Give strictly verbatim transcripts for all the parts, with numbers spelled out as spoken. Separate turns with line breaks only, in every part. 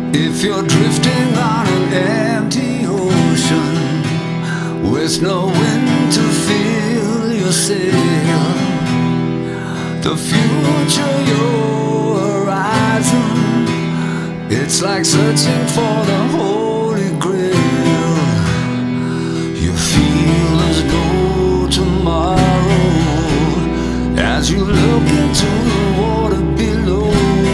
If you're drifting on an empty ocean with no wind to fill your sail, the future, your horizon, it's like searching for the Holy Grail. You feel there's no tomorrow as you look into the water below.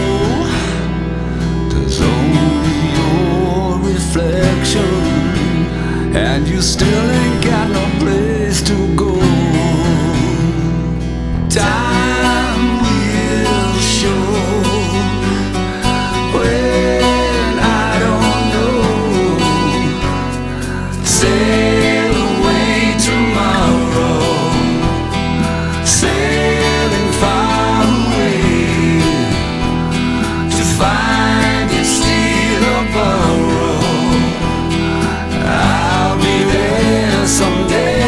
There's only your reflection, and you still ain't got no place to go. Time will show when I don't know. Sail away tomorrow, sailing far away to find it still a borrow. I'll be there someday.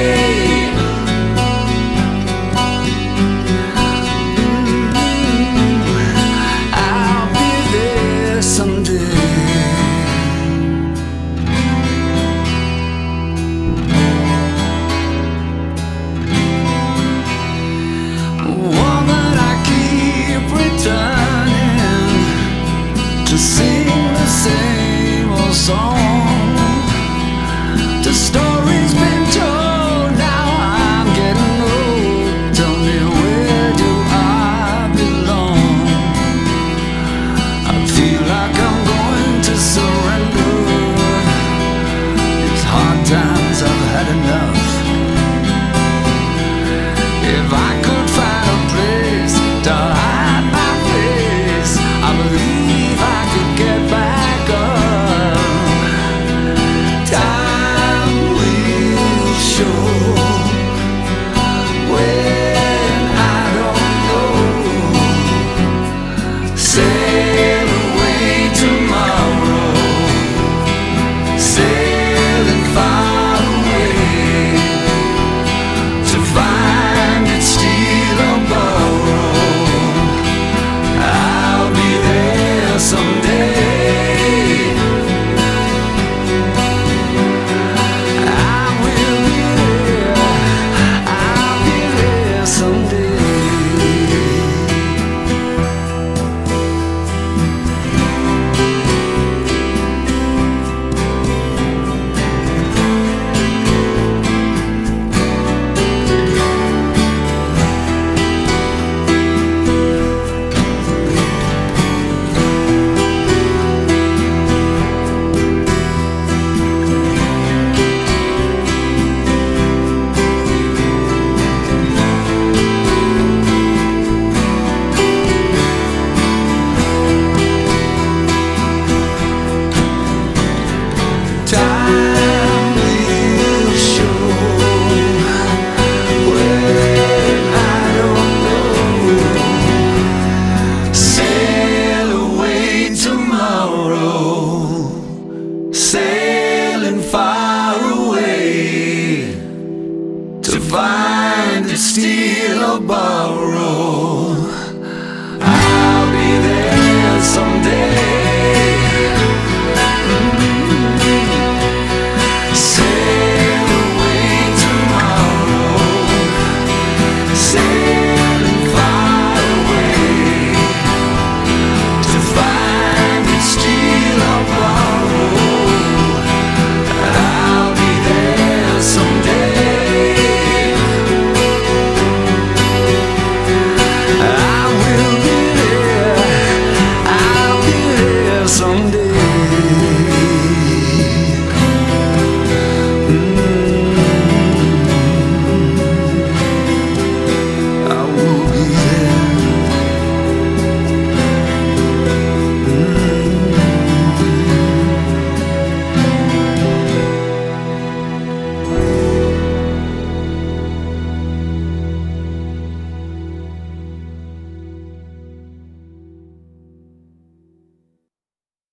To sing the same old song. The story's been told, now I'm getting old. Tell me, where do I belong? I feel like I'm going to surrender. These hard times, I've had enough. If I could find a place to hide my face, I believe I could get back up. Time will show when I don't know. Sail away tomorrow, sailing far away to find it still a borrow. I'll be there someday. I will be there. I'll be there someday. Time will show when I don't know. Sail away tomorrow, sailing far away to find it still a borrow. I'll be there someday.